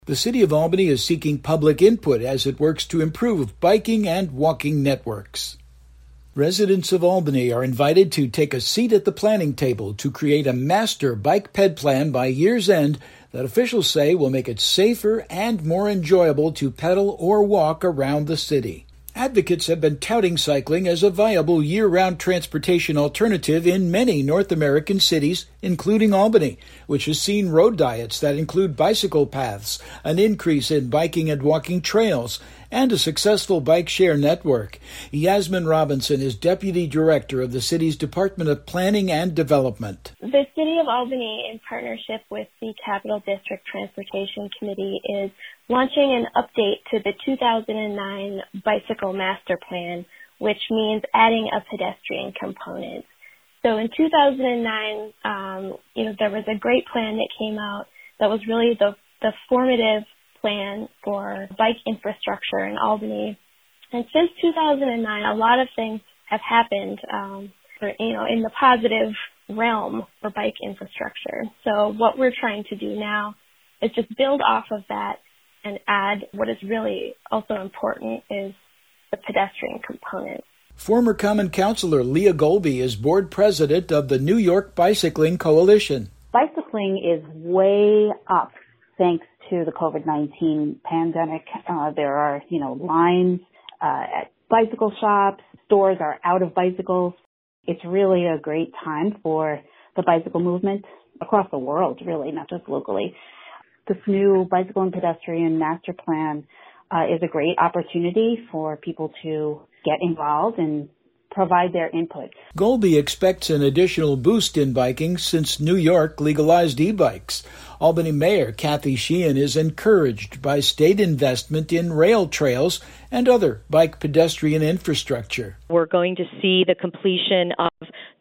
The City of Albany is seeking public input as it works to improve biking and walking networks. Residents of Albany are invited to take a seat at the planning table to create a master bike ped plan by year's end that officials say will make it safer and more enjoyable to pedal or walk around the city. Advocates have been touting cycling as a viable year-round transportation alternative in many North American cities, including Albany, which has seen road diets that include bicycle paths, an increase in biking and walking trails, and a successful bike share network. Yasmin Robinson is Deputy Director of the city's Department of Planning and Development. The City of Albany, in partnership with the Capital District Transportation Committee, is launching an update to the 2009 Bicycle Master Plan, which means adding a pedestrian component. So in 2009, there was a great plan that came out that was really the formative plan for bike infrastructure in Albany. And since 2009, a lot of things have happened, in the positive realm for bike infrastructure. So what we're trying to do now is just build off of that and add what is really also important is the pedestrian component. Former Common Councilor Leah Golby is board president of the New York Bicycling Coalition. Bicycling is way up thanks to the COVID-19 pandemic. There are, lines at bicycle shops. Stores are out of bicycles. It's really a great time for the bicycle movement across the world, really, not just locally. This new Bicycle and Pedestrian Master Plan is a great opportunity for people to get involved and provide their input. Golby expects an additional boost in biking since New York legalized e-bikes. Albany Mayor Kathy Sheehan is encouraged by state investment in rail trails and other bike pedestrian infrastructure. We're going to see the completion of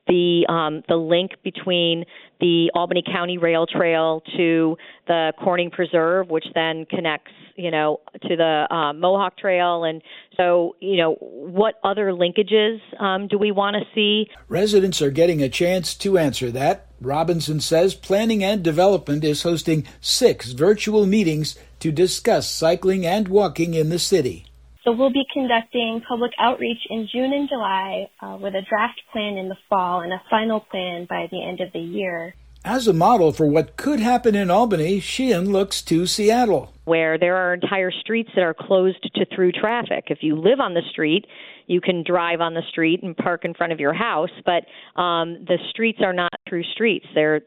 the link between the Albany County Rail Trail to the Corning Preserve, which then connects, to the Mohawk Trail. And so, what other linkages do we want to see? Residents are getting a chance to answer that. Robinson says Planning and Development is hosting 6 virtual meetings to discuss cycling and walking in the city. So we'll be conducting public outreach in June and July with a draft plan in the fall and a final plan by the end of the year. As a model for what could happen in Albany, Sheehan looks to Seattle, where there are entire streets that are closed to through traffic. If you live on the street, you can drive on the street and park in front of your house, but the streets are not through streets. They're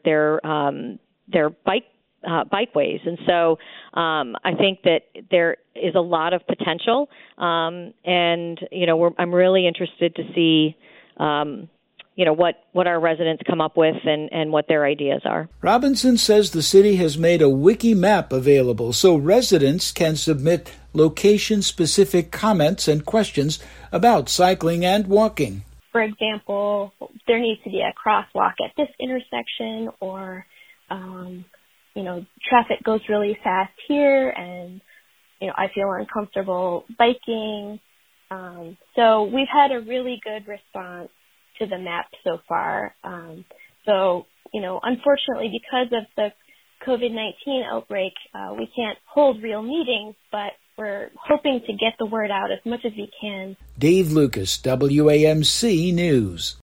bikeways. And so I think that there is a lot of potential. I'm really interested to see, what our residents come up with and what their ideas are. Robinson says the city has made a wiki map available so residents can submit location-specific comments and questions about cycling and walking. For example, there needs to be a crosswalk at this intersection, or traffic goes really fast here and, I feel uncomfortable biking. So we've had a really good response to the map so far. Unfortunately, because of the COVID-19 outbreak, we can't hold real meetings, but we're hoping to get the word out as much as we can. Dave Lucas, WAMC News.